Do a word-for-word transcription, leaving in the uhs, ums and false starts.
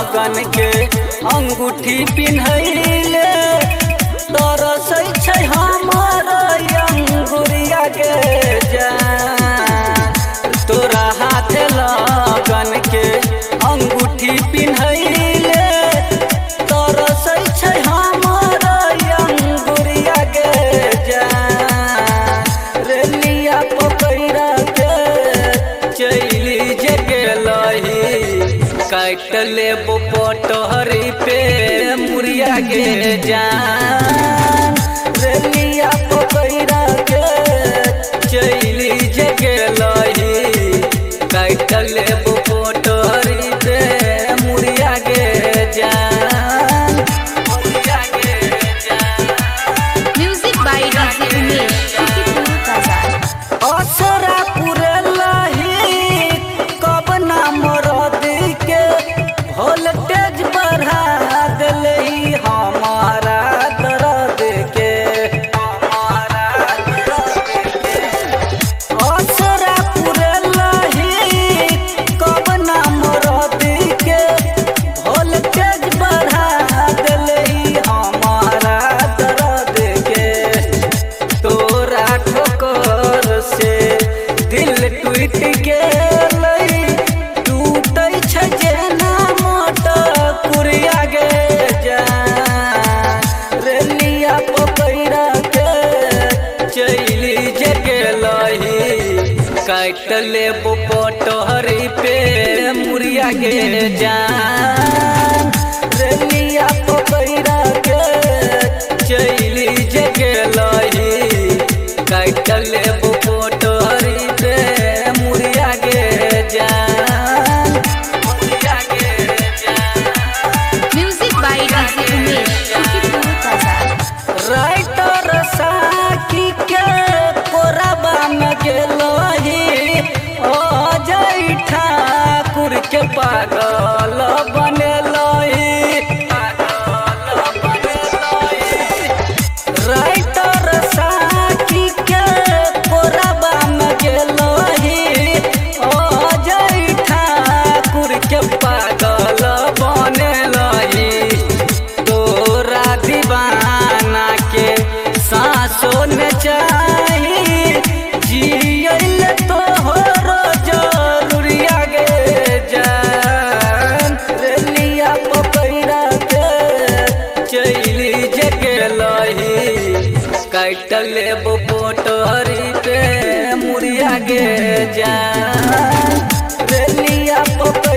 लगन के अंगूठी पिन्हैले तरसै छै हमर अंगुरिया के जान। तोरा हाथ लगन के अंगूठी पिन्हैले तरसै छै हमर अंगुरिया के जान। रेलिया पकड़ा के चली जे गेलही काट लेबो पटहरी पे मुरिया के जान। रेलिया पकड़ा के चली जे गेलही काट लेबो पटहरी पे मुरिया के जान। मुरिया के जान। Music by DJ Umesh Sukhipur बाजार। असरा पुरलही कब नाम रद के वोल्टेज बढ़ा दिलही हमारा दर्द के हमारा दर्द के। असरा पुरलही कब नाम रद के वोल्टेज बढ़ा दिलही हमारा दर्द के। तोरा ठोकर से दिल टूट गेलै टूटै छै जेना मटकुरिया गे जान। रेलिया पकड़ा के चली जे गेलही काट लेबो पटहरी पे मुरिया गे जान। रेलिया पकड़ा के चली जे गेलही काट लेबो पटहरी पे मुरिया गे जान। मुरिया गे जान। Music by DJ Umesh Sukhipur बाजार। राइटर साकी के कोरबा में गेलही अजय ठाकुर के पागल बनेलही पागल बनेलही। राइटर साकी के कोरबा में गेलही अजय ठाकुर के पागल बनेलही। तोरा दीवाना के सांसों में चाही जियल तोहर जरूरिया गे जान। रेलिया पकड़ा के चली जे गेलही काट लेबो पटहरी पे मुरिया गे जान। रेलिया पकड़ा